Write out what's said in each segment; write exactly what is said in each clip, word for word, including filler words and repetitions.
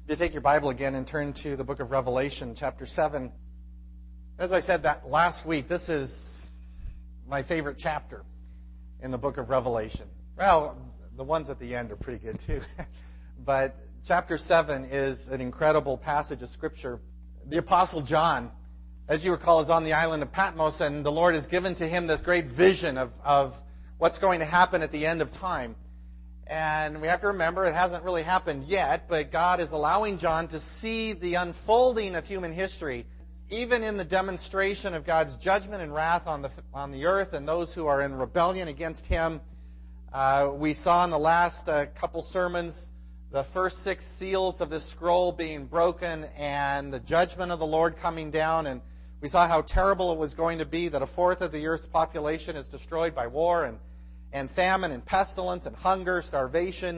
If you take your Bible again and turn to the book of Revelation, chapter seven. As I said that last week, this is my favorite chapter in the book of Revelation. Well, the ones at the end are pretty good too. But chapter seven is an incredible passage of Scripture. The Apostle John, as you recall, is on the island of Patmos, and the Lord has given to him this great vision of, of what's going to happen at the end of time. And we have to remember it hasn't really happened yet, but God is allowing John to see the unfolding of human history, even in the demonstration of God's judgment and wrath on the on the earth and those who are in rebellion against Him. Uh, we saw in the last uh, couple sermons the first six seals of this scroll being broken and the judgment of the Lord coming down. And we saw how terrible it was going to be that a fourth of the earth's population is destroyed by war and and famine and pestilence and hunger, starvation.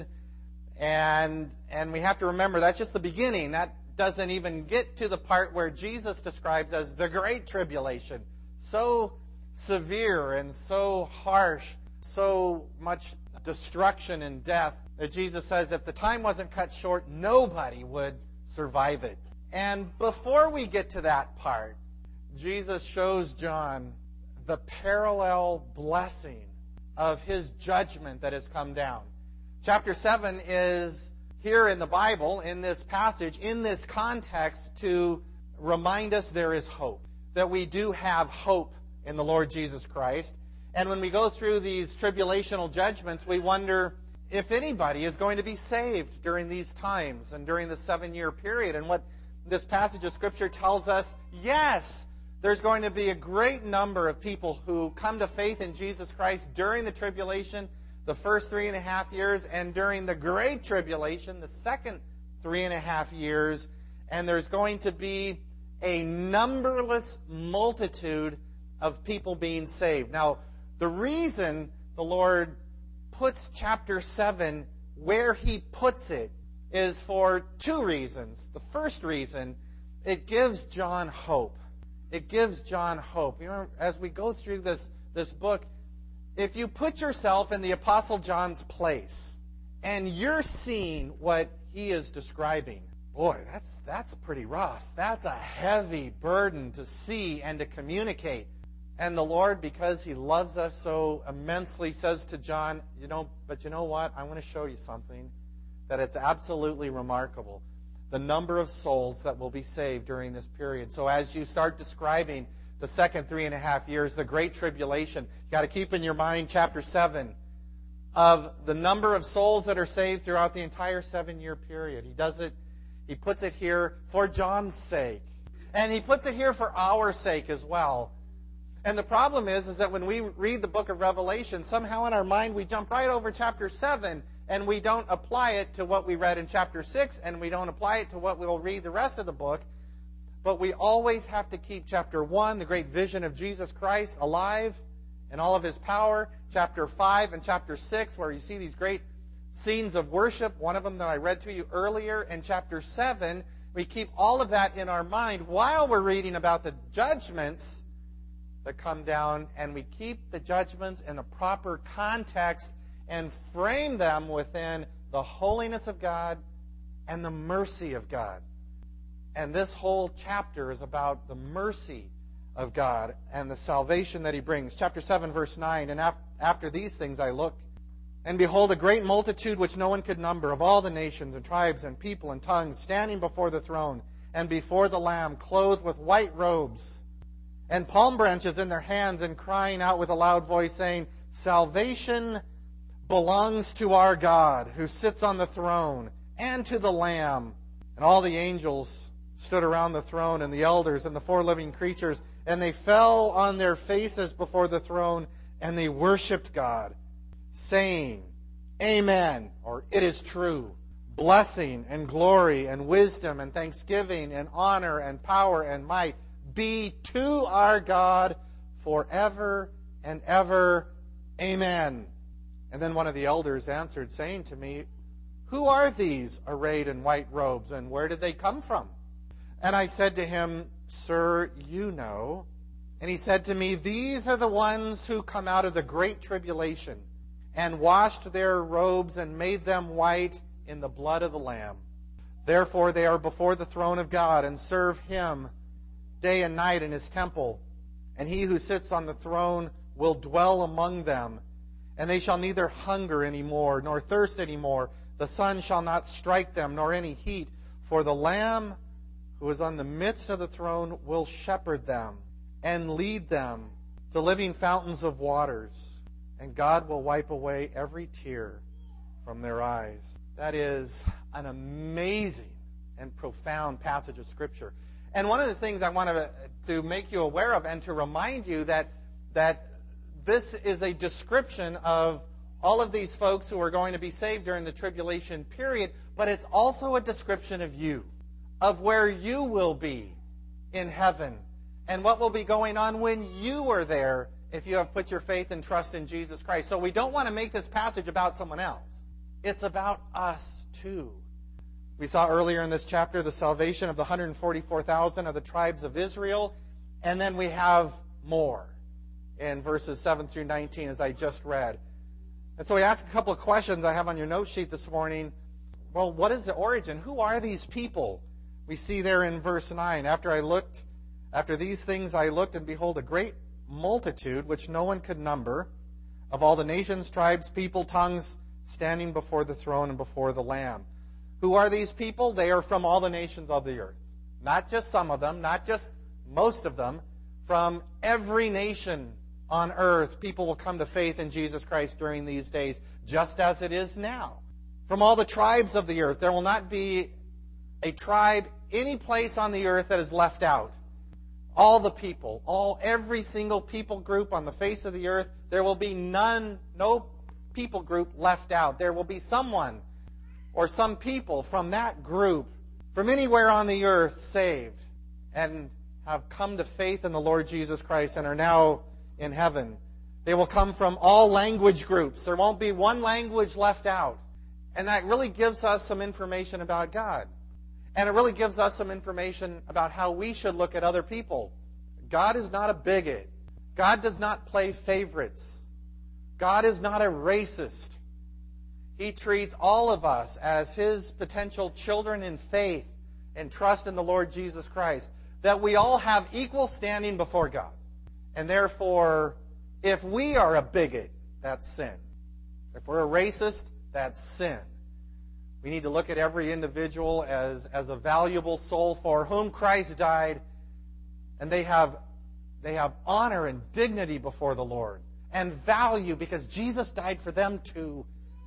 And and we have to remember that's just the beginning. That doesn't even get to the part where Jesus describes as the Great Tribulation. So severe and so harsh, so much destruction and death that Jesus says if the time wasn't cut short, nobody would survive it. And before we get to that part, Jesus shows John the parallel blessing of His judgment that has come down. Chapter seven is here in the Bible, in this passage, in this context, to remind us there is hope. That we do have hope in the Lord Jesus Christ. And when we go through these tribulational judgments, we wonder if anybody is going to be saved during these times and during the seven-year period. And what this passage of Scripture tells us, yes, there's going to be a great number of people who come to faith in Jesus Christ during the tribulation, the first three and a half years, and during the Great Tribulation, the second three and a half years. And there's going to be a numberless multitude of people being saved. Now, the reason the Lord puts chapter seven where He puts it is for two reasons. The first reason, it gives John hope. It gives John hope. You know, as we go through this, this book, if you put yourself in the Apostle John's place and you're seeing what he is describing, boy, that's that's pretty rough. That's a heavy burden to see and to communicate. And the Lord, because He loves us so immensely, says to John, you know, but you know what? I want to show you something that it's absolutely remarkable. The number of souls that will be saved during this period. So as you start describing the second three and a half years, the Great Tribulation, you got to keep in your mind chapter seven of the number of souls that are saved throughout the entire seven-year period. He does it, He puts it here for John's sake. And He puts it here for our sake as well. And the problem is, is that when we read the book of Revelation, somehow in our mind we jump right over chapter seven and we don't apply it to what we read in chapter six, and we don't apply it to what we'll read the rest of the book. But we always have to keep chapter one, the great vision of Jesus Christ, alive in all of His power. Chapter five and chapter six, where you see these great scenes of worship, one of them that I read to you earlier. And chapter seven, we keep all of that in our mind while we're reading about the judgments that come down, and we keep the judgments in a proper context and frame them within the holiness of God and the mercy of God. And this whole chapter is about the mercy of God and the salvation that He brings. Chapter seven, verse nine, and af- after these things I looked, and behold, a great multitude which no one could number, of all the nations and tribes and people and tongues, standing before the throne and before the Lamb, clothed with white robes, and palm branches in their hands, and crying out with a loud voice, saying, Salvation belongs to our God, who sits on the throne, and to the Lamb. And all the angels stood around the throne, and the elders, and the four living creatures, and they fell on their faces before the throne, and they worshipped God, saying, Amen, or it is true. Blessing and glory and wisdom and thanksgiving and honor and power and might be to our God forever and ever. Amen. And then one of the elders answered, saying to me, Who are these arrayed in white robes, and where did they come from? And I said to him, Sir, you know. And he said to me, These are the ones who come out of the great tribulation, and washed their robes and made them white in the blood of the Lamb. Therefore they are before the throne of God and serve Him day and night in His temple. And He who sits on the throne will dwell among them. And they shall neither hunger any more, nor thirst any more. The sun shall not strike them, nor any heat. For the Lamb who is on the midst of the throne will shepherd them and lead them to living fountains of waters. And God will wipe away every tear from their eyes. That is an amazing and profound passage of Scripture. And one of the things I want to, to make you aware of and to remind you that, that this is a description of all of these folks who are going to be saved during the tribulation period, but it's also a description of you, of where you will be in heaven and what will be going on when you are there if you have put your faith and trust in Jesus Christ. So we don't want to make this passage about someone else. It's about us too. We saw earlier in this chapter the salvation of the one hundred forty-four thousand of the tribes of Israel, and then we have more in verses seven through nineteen, as I just read. And so we ask a couple of questions I have on your note sheet this morning. Well, what is the origin? Who are these people? We see there in verse nine, after I looked, after these things I looked, and behold, a great multitude, which no one could number, of all the nations, tribes, people, tongues, standing before the throne and before the Lamb. Who are these people? They are from all the nations of the earth. Not just some of them, not just most of them. From every nation on earth, people will come to faith in Jesus Christ during these days, just as it is now. From all the tribes of the earth, there will not be a tribe any place on the earth that is left out. All the people, all every single people group on the face of the earth, there will be none, no people group left out. There will be someone or some people from that group, from anywhere on the earth, saved and have come to faith in the Lord Jesus Christ and are now in heaven. They will come from all language groups. There won't be one language left out. And that really gives us some information about God. And it really gives us some information about how we should look at other people. God is not a bigot. God does not play favorites. God is not a racist. He treats all of us as His potential children in faith and trust in the Lord Jesus Christ. That we all have equal standing before God. And therefore, if we are a bigot, that's sin. If we're a racist, that's sin. We need to look at every individual as, as a valuable soul for whom Christ died, and they have, they have honor and dignity before the Lord, and value because Jesus died for them too.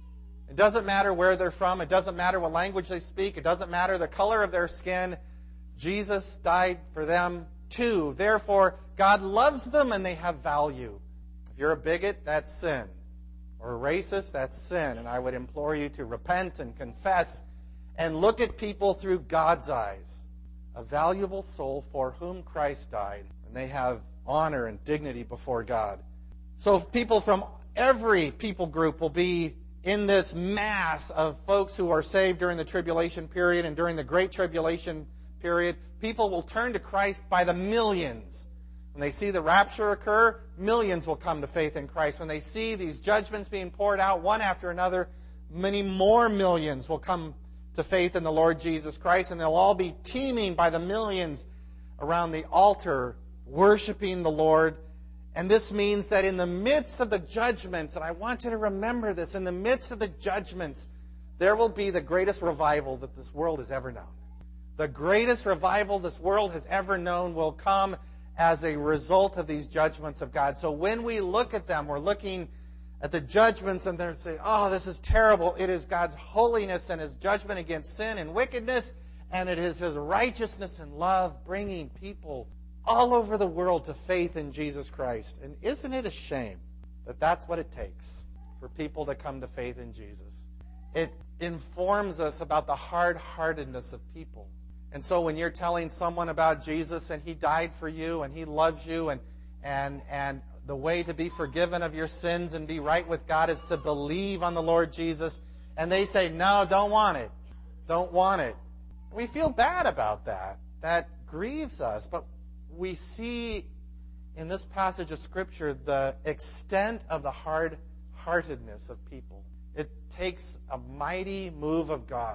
It doesn't matter where they're from. It doesn't matter what language they speak. It doesn't matter the color of their skin. Jesus died for them too. Therefore, God loves them and they have value. If you're a bigot, that's sin. Or a racist, that's sin. And I would implore you to repent and confess and look at people through God's eyes. A valuable soul for whom Christ died. And they have honor and dignity before God. So people from every people group will be in this mass of folks who are saved during the tribulation period and during the Great Tribulation period. People will turn to Christ by the millions. When they see the rapture occur, millions will come to faith in Christ. When they see these judgments being poured out one after another, many more millions will come to faith in the Lord Jesus Christ, and they'll all be teeming by the millions around the altar, worshiping the Lord. And this means that in the midst of the judgments, and I want you to remember this, in the midst of the judgments, there will be the greatest revival that this world has ever known. The greatest revival this world has ever known will come as a result of these judgments of God. So when we look at them, we're looking at the judgments and they're saying, oh, this is terrible. It is God's holiness and His judgment against sin and wickedness, and it is His righteousness and love bringing people all over the world to faith in Jesus Christ. And isn't it a shame that that's what it takes for people to come to faith in Jesus? It informs us about the hard-heartedness of people. And so when you're telling someone about Jesus and He died for you and He loves you and and and the way to be forgiven of your sins and be right with God is to believe on the Lord Jesus, and they say, no, don't want it. Don't want it. We feel bad about that. That grieves us. But we see in this passage of Scripture the extent of the hard-heartedness of people. It takes a mighty move of God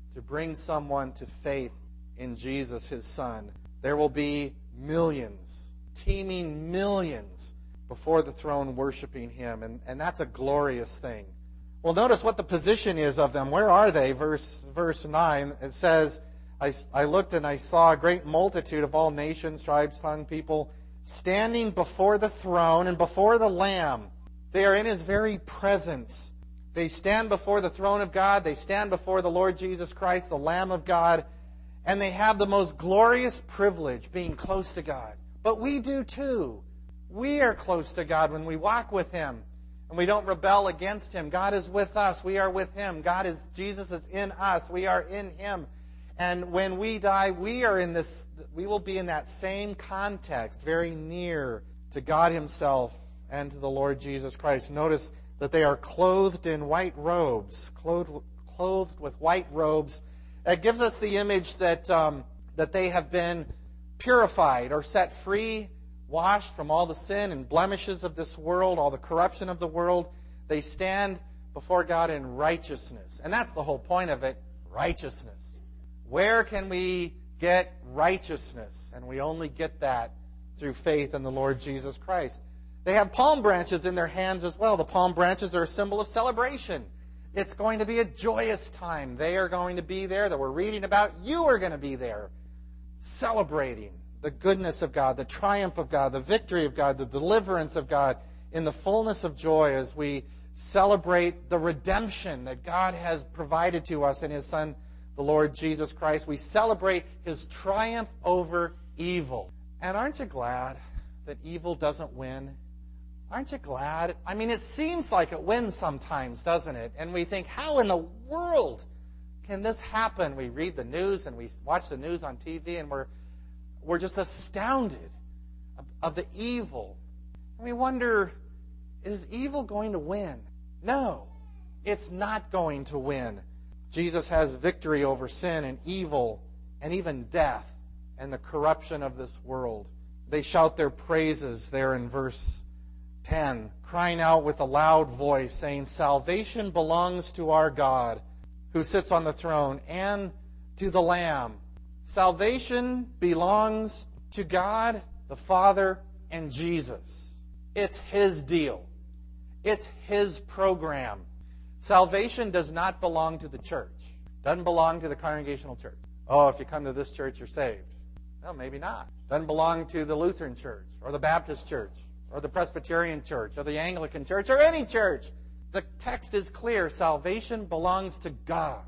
to bring someone to faith in Jesus, His Son. There will be millions, teeming millions, before the throne worshiping Him. And, and that's a glorious thing. Well, notice what the position is of them. Where are they? Verse, verse nine, it says, I, I looked and I saw a great multitude of all nations, tribes, tongue, people, standing before the throne and before the Lamb. They are in His very presence. They stand before the throne of God. They stand before the Lord Jesus Christ, the Lamb of God. And they have the most glorious privilege, being close to God. But we do too. We are close to God when we walk with Him. And we don't rebel against Him. God is with us. We are with Him. God is, Jesus is in us. We are in Him. And when we die, we are in this, we will be in that same context, very near to God Himself and to the Lord Jesus Christ. Notice that they are clothed in white robes, clothed, clothed with white robes. It gives us the image that um, that they have been purified or set free, washed from all the sin and blemishes of this world, all the corruption of the world. They stand before God in righteousness. And that's the whole point of it, righteousness. Where can we get righteousness? And we only get that through faith in the Lord Jesus Christ. They have palm branches in their hands as well. The palm branches are a symbol of celebration. It's going to be a joyous time. They are going to be there, that we're reading about. You are going to be there, celebrating the goodness of God, the triumph of God, the victory of God, the deliverance of God, in the fullness of joy as we celebrate the redemption that God has provided to us in His Son, the Lord Jesus Christ. We celebrate His triumph over evil. And aren't you glad that evil doesn't win? Aren't you glad? I mean, it seems like it wins sometimes, doesn't it? And we think, how in the world can this happen? We read the news and we watch the news on T V and we're we're just astounded of, of the evil. And we wonder, is evil going to win? No, it's not going to win. Jesus has victory over sin and evil and even death and the corruption of this world. They shout their praises there in verse ten, crying out with a loud voice, saying, salvation belongs to our God who sits on the throne and to the Lamb. Salvation belongs to God, the Father, and Jesus. It's His deal. It's His program. Salvation does not belong to the church. Doesn't belong to the Congregational Church. Oh, if you come to this church, you're saved. No, maybe not. Doesn't belong to the Lutheran Church or the Baptist Church or the Presbyterian Church or the Anglican Church or any church. The text is clear. Salvation belongs to God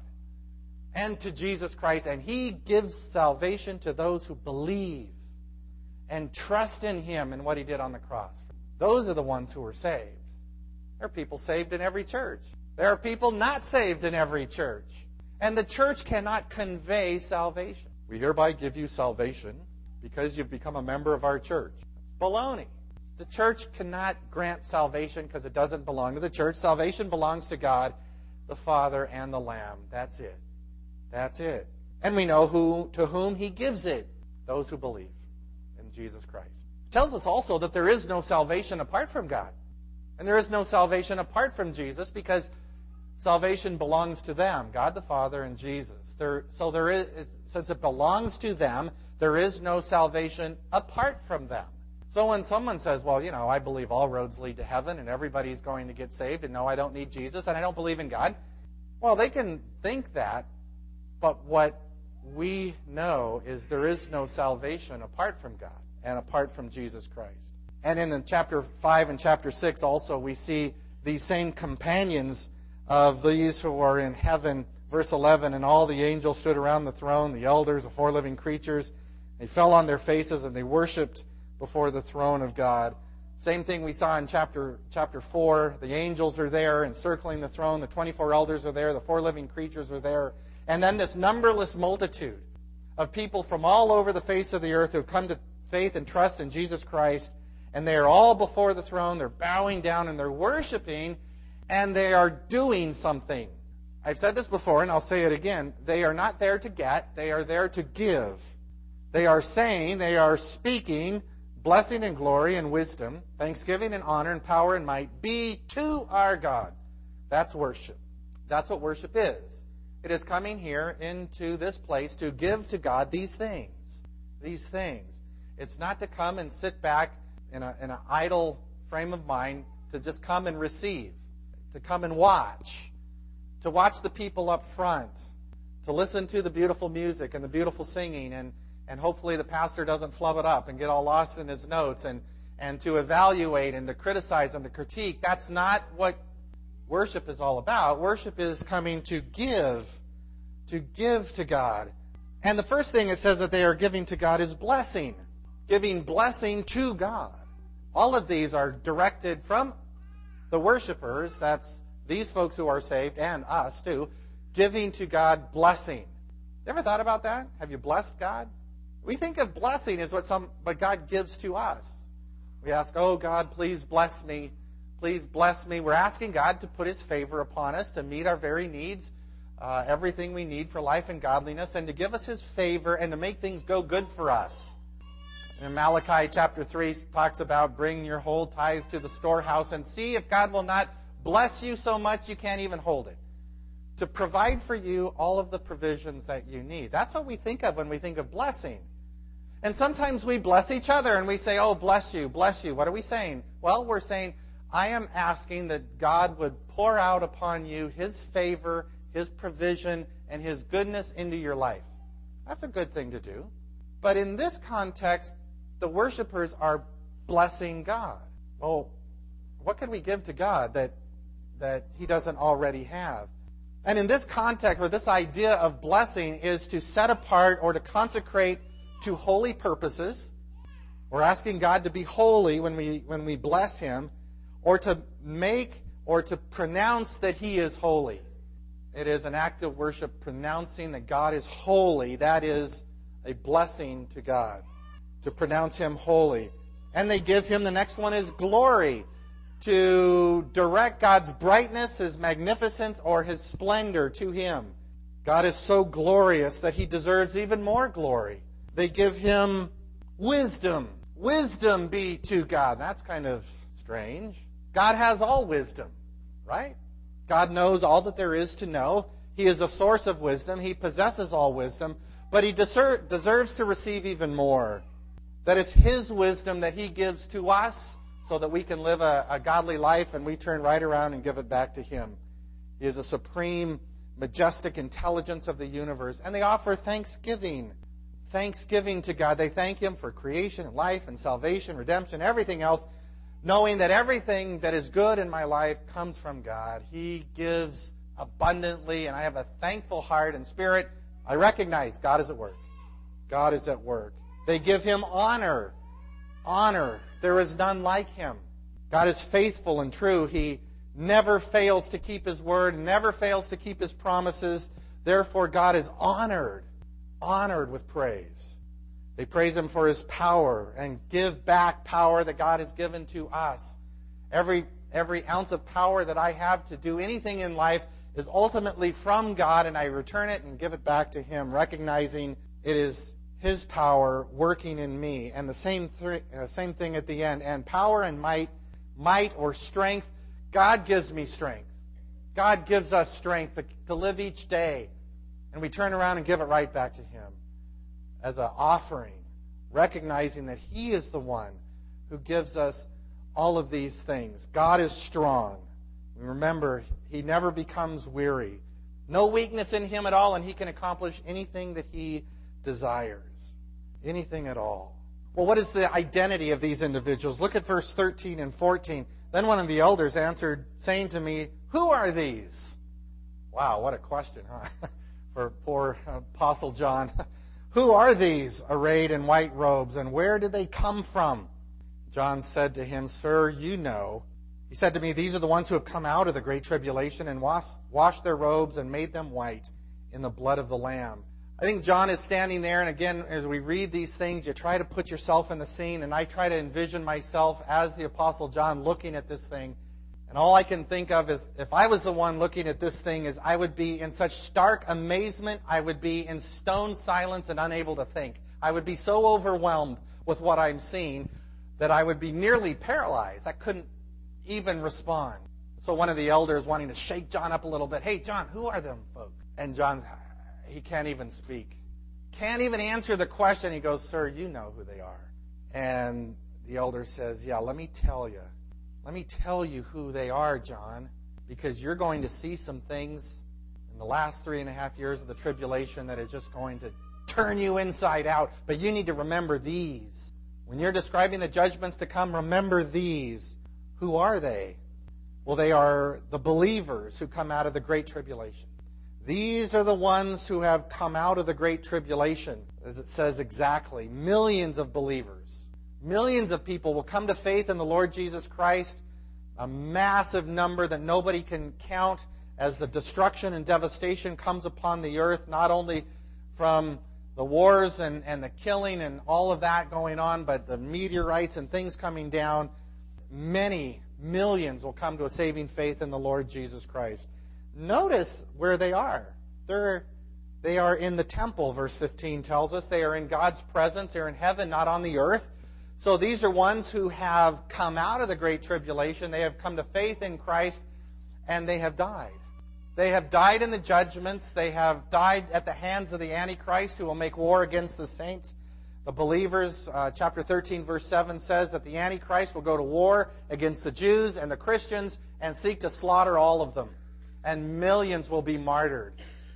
and to Jesus Christ, and He gives salvation to those who believe and trust in Him and what He did on the cross. Those are the ones who are saved. There are people saved in every church. There are people not saved in every church. And the church cannot convey salvation. We hereby give you salvation because you've become a member of our church. It's baloney. The church cannot grant salvation because it doesn't belong to the church. Salvation belongs to God, the Father, and the Lamb. That's it. That's it. And we know who to whom He gives it. Those who believe in Jesus Christ. It tells us also that there is no salvation apart from God. And there is no salvation apart from Jesus because salvation belongs to them, God the Father and Jesus. There, so there is, since it belongs to them, there is no salvation apart from them. So when someone says, well, you know, I believe all roads lead to heaven and everybody's going to get saved and no, I don't need Jesus and I don't believe in God. Well, they can think that, but what we know is there is no salvation apart from God and apart from Jesus Christ. And in chapter five and chapter six also we see these same companions of these who are in heaven. Verse eleven, and all the angels stood around the throne, the elders, the four living creatures. They fell on their faces and they worshipped before the throne of God. Same thing we saw in chapter chapter four. The angels are there encircling the throne. The twenty-four elders are there. The four living creatures are there. And then this numberless multitude of people from all over the face of the earth who have come to faith and trust in Jesus Christ. And they are all before the throne. They're bowing down and they're worshiping. And they are doing something. I've said this before and I'll say it again. They are not there to get. They are there to give. They are saying, they are speaking, blessing and glory and wisdom, thanksgiving and honor and power and might be to our God. That's worship. That's what worship is. It is coming here into this place to give to God these things. These things. It's not to come and sit back in a, in an idle frame of mind, to just come and receive, to come and watch, to watch the people up front, to listen to the beautiful music and the beautiful singing, and, and hopefully the pastor doesn't flub it up and get all lost in his notes, and, and to evaluate and to criticize and to critique. That's not what worship is all about. Worship is coming to give, to give to God. And the first thing it says that they are giving to God is blessing, giving blessing to God. All of these are directed from the worshipers, that's these folks who are saved, and us too, giving to God blessing. You ever thought about that? Have you blessed God? We think of blessing as what some, what God gives to us. We ask, oh God, please bless me. Please bless me. We're asking God to put His favor upon us, to meet our very needs, uh, everything we need for life and godliness, and to give us His favor and to make things go good for us. In Malachi chapter three talks about bring your whole tithe to the storehouse and see if God will not bless you so much you can't even hold it. To provide for you all of the provisions that you need. That's what we think of when we think of blessing. And sometimes we bless each other and we say, oh, bless you, bless you. What are we saying? Well, we're saying, I am asking that God would pour out upon you His favor, His provision, and His goodness into your life. That's a good thing to do. But in this context, the worshipers are blessing God. Well, what can we give to God that that He doesn't already have? And in this context, or this idea of blessing is to set apart or to consecrate to holy purposes. We're asking God to be holy when we when we bless Him, or to make or to pronounce that He is holy. It is an act of worship pronouncing that God is holy. That is a blessing to God, to pronounce Him holy. And they give Him, the next one is glory, to direct God's brightness, His magnificence, or His splendor to Him. God is so glorious that He deserves even more glory. They give Him wisdom. Wisdom be to God. That's kind of strange. God has all wisdom, right? God knows all that there is to know. He is a source of wisdom. He possesses all wisdom. But He deser- deserves to receive even more. That it's His wisdom that He gives to us so that we can live a, a godly life, and we turn right around and give it back to Him. He is a supreme, majestic intelligence of the universe. And they offer thanksgiving. Thanksgiving to God. They thank Him for creation and life and salvation, redemption, everything else, knowing that everything that is good in my life comes from God. He gives abundantly, and I have a thankful heart and spirit. I recognize God is at work. God is at work. They give Him honor. Honor. There is none like Him. God is faithful and true. He never fails to keep His word, never fails to keep His promises. Therefore, God is honored. Honored with praise. They praise Him for His power and give back power that God has given to us. Every, every ounce of power that I have to do anything in life is ultimately from God, and I return it and give it back to Him, recognizing it is His power working in me. And the same, th- uh, same thing at the end. And power and might, might or strength, God gives me strength. God gives us strength to, to live each day. And we turn around and give it right back to Him as an offering, recognizing that He is the one who gives us all of these things. God is strong. Remember, He never becomes weary. No weakness in Him at all, and He can accomplish anything that He desires. Anything at all. Well, what is the identity of these individuals? Look at verse thirteen and fourteen. Then one of the elders answered, saying to me, who are these? Wow, what a question, huh? For poor Apostle John. Who are these arrayed in white robes, and where did they come from? John said to him, Sir, you know. He said to me, these are the ones who have come out of the great tribulation and washed, washed their robes and made them white in the blood of the Lamb. I think John is standing there, and again, as we read these things, you try to put yourself in the scene, and I try to envision myself as the Apostle John looking at this thing. And all I can think of is, if I was the one looking at this thing, is I would be in such stark amazement, I would be in stone silence and unable to think. I would be so overwhelmed with what I'm seeing that I would be nearly paralyzed. I couldn't even respond. So one of the elders, wanting to shake John up a little bit, hey, John, who are them folks? And John, he can't even speak. Can't even answer the question. He goes, "Sir, you know who they are." And the elder says, "Yeah, let me tell you. Let me tell you who they are, John, because you're going to see some things in the last three and a half years of the tribulation that is just going to turn you inside out. But you need to remember these. When you're describing the judgments to come, remember these. Who are they? Well, they are the believers who come out of the Great Tribulation. These are the ones who have come out of the Great Tribulation, as it says exactly. Millions of believers. Millions of people will come to faith in the Lord Jesus Christ. A massive number that nobody can count as the destruction and devastation comes upon the earth, not only from the wars and, and the killing and all of that going on, but the meteorites and things coming down. Many millions will come to a saving faith in the Lord Jesus Christ. Notice where they are. They're, they are in the temple, verse fifteen tells us. They are in God's presence. They're in heaven, not on the earth. So these are ones who have come out of the Great Tribulation. They have come to faith in Christ, and they have died. They have died in the judgments. They have died at the hands of the Antichrist, who will make war against the saints. The believers, uh, chapter thirteen, verse seven says that the Antichrist will go to war against the Jews and the Christians and seek to slaughter all of them. And millions will be martyred.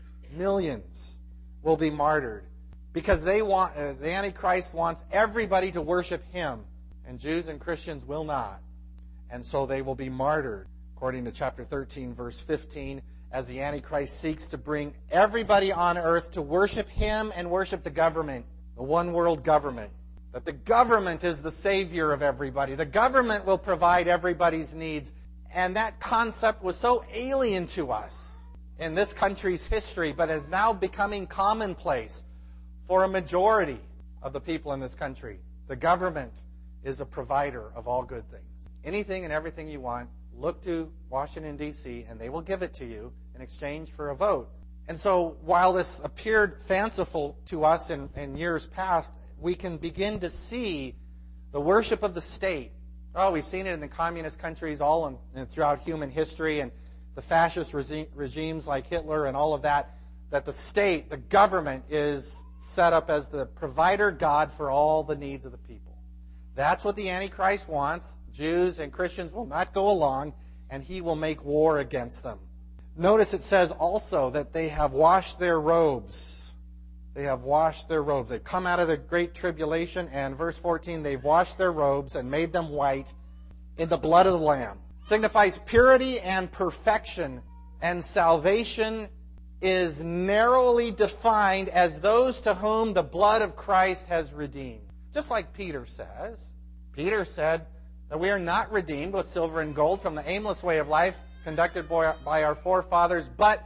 Millions will be martyred. Because they want, uh, the Antichrist wants everybody to worship him. And Jews and Christians will not. And so they will be martyred, according to chapter thirteen, verse fifteen, as the Antichrist seeks to bring everybody on earth to worship him and worship the government, the one world government. That the government is the savior of everybody. The government will provide everybody's needs. And that concept was so alien to us in this country's history, but is now becoming commonplace for a majority of the people in this country. The government is a provider of all good things. Anything and everything you want, look to Washington, D C, and they will give it to you in exchange for a vote. And so while this appeared fanciful to us in, in years past, we can begin to see the worship of the state. Oh, we've seen it in the communist countries all in, in, throughout human history, and the fascist regi- regimes like Hitler and all of that, that the state, the government, is set up as the provider God for all the needs of the people. That's what the Antichrist wants. Jews and Christians will not go along, and he will make war against them. Notice it says also that they have washed their robes. They have washed their robes. They've come out of the great tribulation, and verse fourteen, they've washed their robes and made them white in the blood of the Lamb. Signifies purity and perfection, and salvation is narrowly defined as those to whom the blood of Christ has redeemed. Just like Peter says. Peter said that we are not redeemed with silver and gold from the aimless way of life conducted by our forefathers, but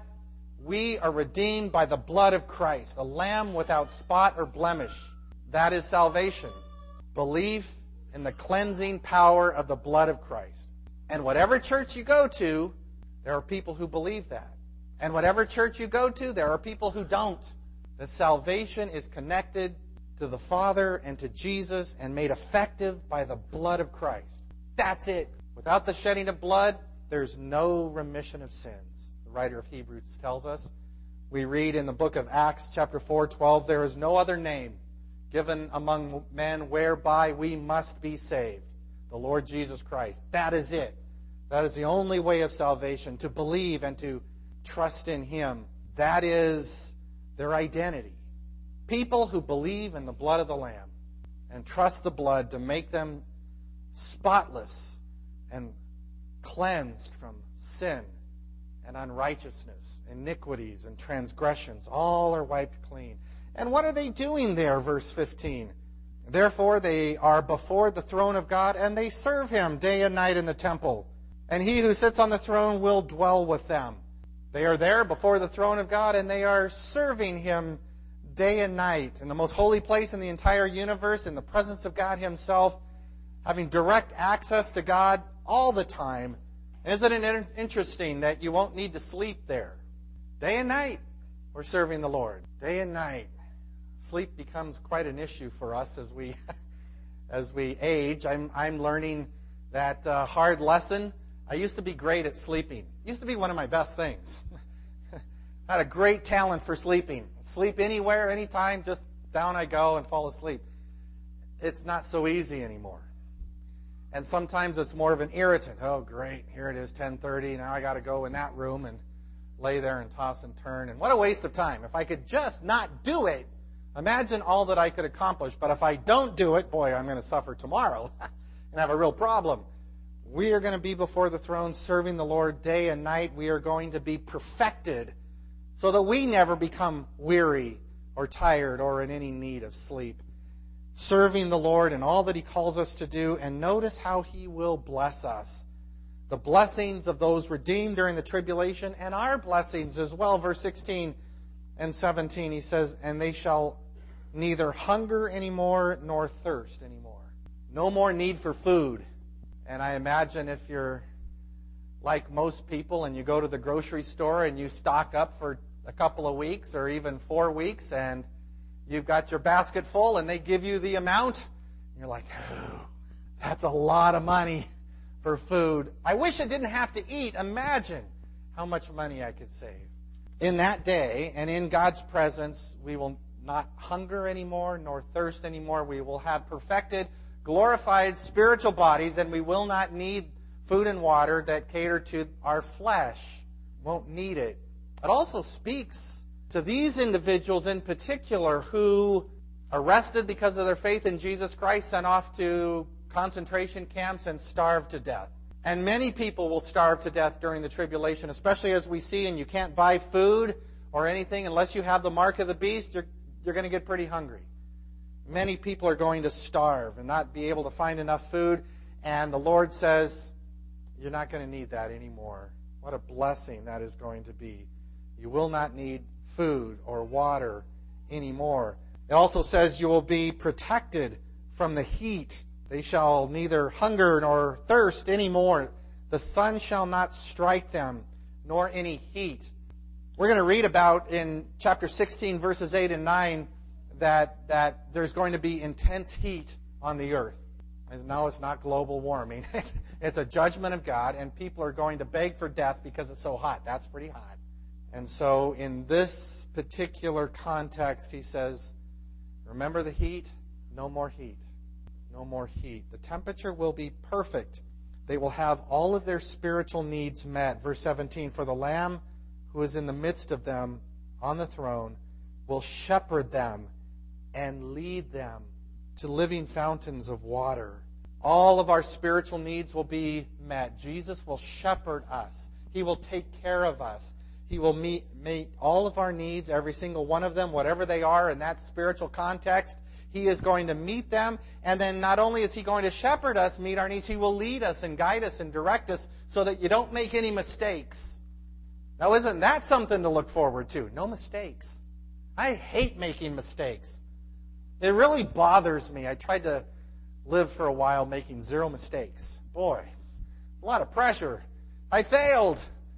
we are redeemed by the blood of Christ, a lamb without spot or blemish. That is salvation. Belief in the cleansing power of the blood of Christ. And whatever church you go to, there are people who believe that. And whatever church you go to, there are people who don't. That salvation is connected to the Father and to Jesus and made effective by the blood of Christ. That's it. Without the shedding of blood, there's no remission of sins. The writer of Hebrews tells us. We read in the book of Acts, chapter four, twelve, there is no other name given among men whereby we must be saved. The Lord Jesus Christ. That is it. That is the only way of salvation, to believe and to trust in him. That is their identity. People who believe in the blood of the Lamb and trust the blood to make them spotless and cleansed from sin and unrighteousness, iniquities and transgressions. All are wiped clean. And what are they doing there, verse fifteen? Therefore they are before the throne of God, and they serve him day and night in the temple. And he who sits on the throne will dwell with them. They are there before the throne of God, and they are serving him day and night in the most holy place in the entire universe, in the presence of God himself, having direct access to God all the time. Isn't it interesting that you won't need to sleep there? Day and night, we're serving the Lord. Day and night. Sleep becomes quite an issue for us as we as we age. I'm I'm learning that uh, hard lesson. I used to be great at sleeping. It used to be one of my best things. I had a great talent for sleeping. Sleep anywhere, anytime, just down I go and fall asleep. It's not so easy anymore. And sometimes it's more of an irritant. Oh, great, here it is, ten thirty. Now I got to go in that room and lay there and toss and turn. And what a waste of time. If I could just not do it, imagine all that I could accomplish. But if I don't do it, boy, I'm going to suffer tomorrow and have a real problem. We are going to be before the throne serving the Lord day and night. We are going to be perfected so that we never become weary or tired or in any need of sleep. Serving the Lord and all that He calls us to do. And notice how He will bless us. The blessings of those redeemed during the tribulation and our blessings as well. Verse sixteen and seventeen, He says, and they shall neither hunger anymore nor thirst anymore. No more need for food. And I imagine if you're like most people and you go to the grocery store and you stock up for a couple of weeks or even four weeks and you've got your basket full and they give you the amount, and you're like, oh, that's a lot of money for food. I wish I didn't have to eat. Imagine how much money I could save. In that day and in God's presence, we will not hunger anymore nor thirst anymore. We will have perfected, glorified spiritual bodies, and we will not need food and water that cater to our flesh. Won't need it. It also speaks to these individuals in particular who, arrested because of their faith in Jesus Christ, sent off to concentration camps and starved to death. And many people will starve to death during the tribulation, especially as we see, and you can't buy food or anything unless you have the mark of the beast. You're, you're going to get pretty hungry. Many people are going to starve and not be able to find enough food. And the Lord says, you're not going to need that anymore. What a blessing that is going to be. You will not need food or water anymore. It also says you will be protected from the heat. They shall neither hunger nor thirst anymore. The sun shall not strike them, nor any heat. We're going to read about in chapter sixteen, verses eight and nine, that, that there's going to be intense heat on the earth. And no, it's not global warming. It's a judgment of God, and people are going to beg for death because it's so hot. That's pretty hot. And so in this particular context, he says, remember the heat? No more heat. No more heat. The temperature will be perfect. They will have all of their spiritual needs met. Verse seventeen, for the Lamb who is in the midst of them on the throne will shepherd them and lead them to living fountains of water. All of our spiritual needs will be met. Jesus will shepherd us. He will take care of us. He will meet, meet all of our needs, every single one of them, whatever they are in that spiritual context. He is going to meet them. And then not only is He going to shepherd us, meet our needs, He will lead us and guide us and direct us so that you don't make any mistakes. Now, isn't that something to look forward to? No mistakes. I hate making mistakes. It really bothers me. I tried to live for a while making zero mistakes. Boy, it's a lot of pressure. I failed.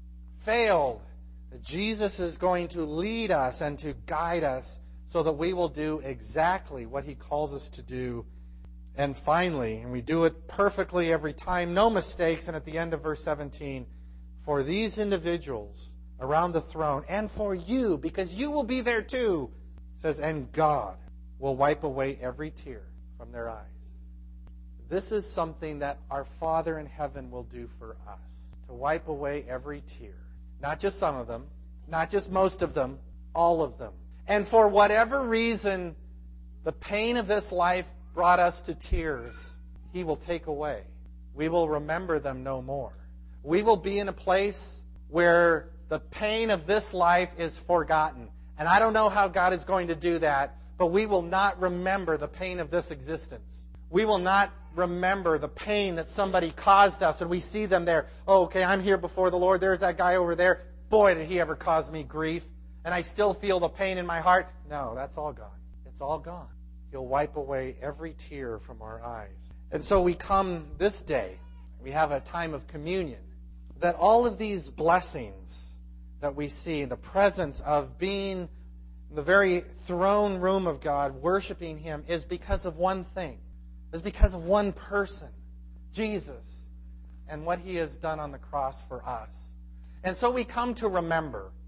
Failed. Jesus is going to lead us and to guide us so that we will do exactly what He calls us to do. And finally, and we do it perfectly every time, no mistakes. And at the end of verse seventeen, for these individuals around the throne, and for you, because you will be there too, it says, and God will wipe away every tear from their eyes. This is something that our Father in heaven will do for us, to wipe away every tear. Not just some of them, not just most of them, all of them. And for whatever reason the pain of this life brought us to tears, He will take away. We will remember them no more. We will be in a place where the pain of this life is forgotten. And I don't know how God is going to do that, but we will not remember the pain of this existence. We will not remember the pain that somebody caused us and we see them there. Oh, okay, I'm here before the Lord. There's that guy over there. Boy, did he ever cause me grief. And I still feel the pain in my heart. No, that's all gone. It's all gone. He'll wipe away every tear from our eyes. And so we come this day. We have a time of communion. That all of these blessings that we see, the presence of being in the very throne room of God, worshiping Him, is because of one thing. Is because of one person, Jesus, and what He has done on the cross for us. And so we come to remember.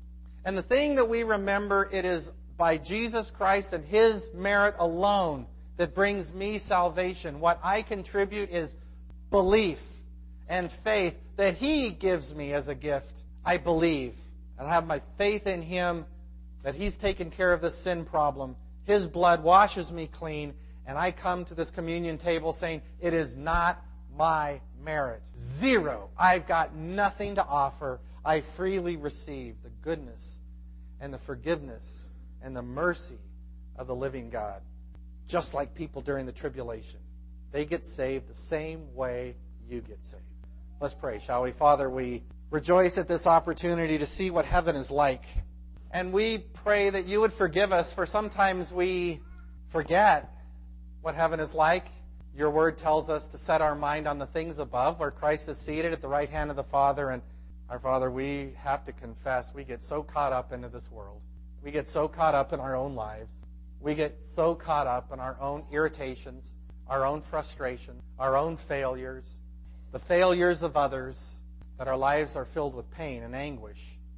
And the thing that we remember, it is by Jesus Christ and His merit alone that brings me salvation. What I contribute is belief and faith that He gives me as a gift. I believe and I have my faith in Him that He's taken care of the sin problem. His blood washes me clean, and I come to this communion table saying, it is not my merit. Zero. I've got nothing to offer. I freely receive the goodness and the forgiveness and the mercy of the living God. Just like people during the tribulation. They get saved the same way you get saved. Let's pray, shall we? Father, we rejoice at this opportunity to see what heaven is like. And we pray that you would forgive us, for sometimes we forget what heaven is like. Your word tells us to set our mind on the things above, where Christ is seated at the right hand of the Father. And our Father, we have to confess, we get so caught up into this world. We get so caught up in our own lives. We get so caught up in our own irritations, our own frustration, our own failures, the failures of others, that our lives are filled with pain and anguish,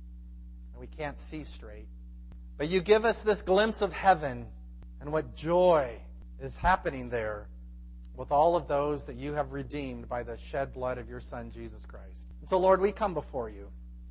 and we can't see straight. But you give us this glimpse of heaven and what joy is happening there with all of those that you have redeemed by the shed blood of your Son, Jesus Christ. And so, Lord, we come before you,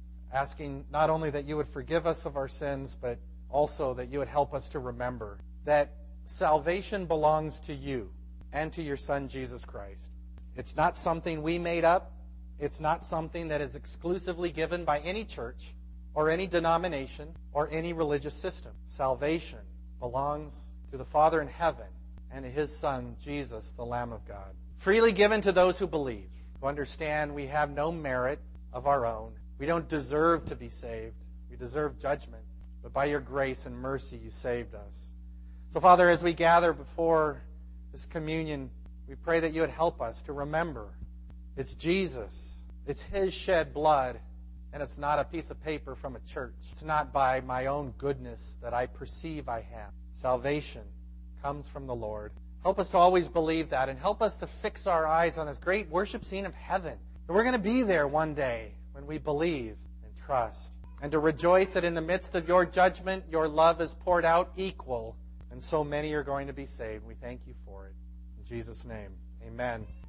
asking not only that you would forgive us of our sins, but also that you would help us to remember that salvation belongs to you and to your Son, Jesus Christ. It's not something we made up. It's not something that is exclusively given by any church or any denomination or any religious system. Salvation belongs to the Father in heaven and to His Son, Jesus, the Lamb of God. Freely given to those who believe, who understand we have no merit of our own. We don't deserve to be saved. We deserve judgment. But by your grace and mercy, you saved us. So, Father, as we gather before this communion, we pray that you would help us to remember it's Jesus. It's His shed blood. And it's not a piece of paper from a church. It's not by my own goodness that I perceive I have. Salvation comes from the Lord. Help us to always believe that, and help us to fix our eyes on this great worship scene of heaven. And we're going to be there one day when we believe and trust. And to rejoice that in the midst of your judgment, your love is poured out equal, and so many are going to be saved. We thank you for it. In Jesus' name, amen.